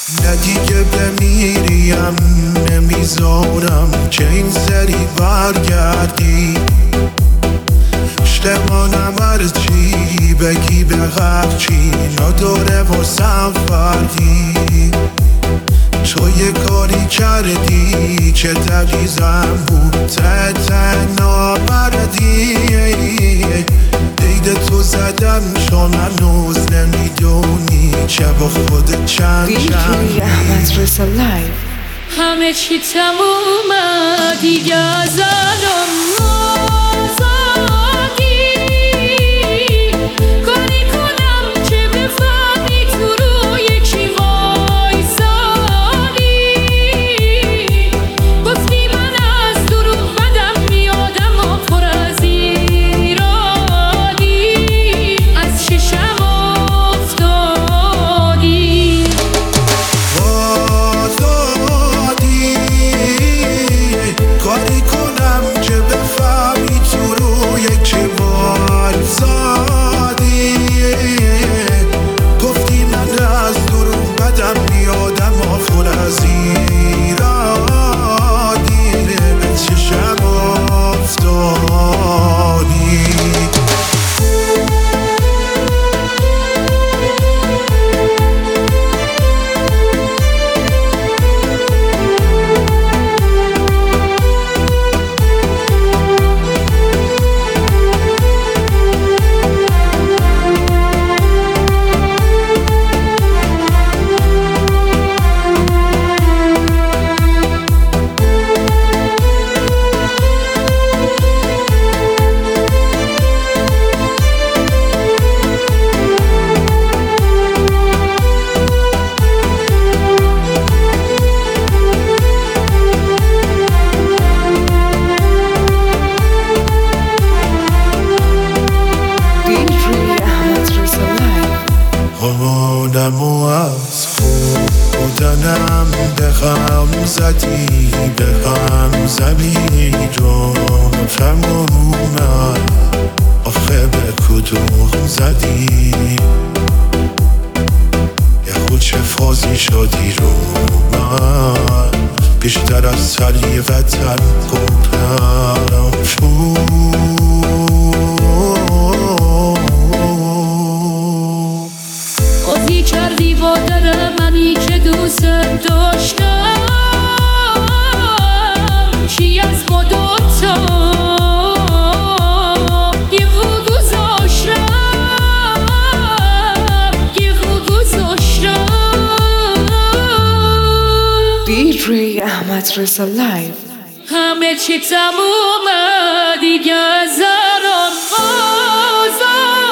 نه دیگه بمیریم نمیذارم که این سری برگردی. اشتمانم هرچی بگی به هرچی نداره واسم فردی. تو یه کاری کردی که دقیقم بود نامردی. دید تو زدم چون هنوز نمیدونی که با خودت چند DJ احمد رضا لایو. همه چی تمومه دیگه از الان آزادی. کاری کنم که بفهمی تو روی کی وایسادی. گفتی من از دروغ بدم میادم و پر از ایرادی. از چشم افتادی. کاری کنم که بفهمی تو روی که وایسادی. گفتی من از دروغ بدم میادم و پر از ایرادی. به چشم افتادی. آدم و از خودنم به هم زدی به هم زدی رو نفهمونم آخه به کدوم زدی. یه خود چه فازی شدی رو من بیشتر از سری وطن گفتم بازی کردی با دل منی که دوست داشتم. چی از ما دوتا یه خود گذاشتم. یه خود گذاشتم. DJ احمد رضا لایو. همه چی تمومه دیگه از الان آزاد.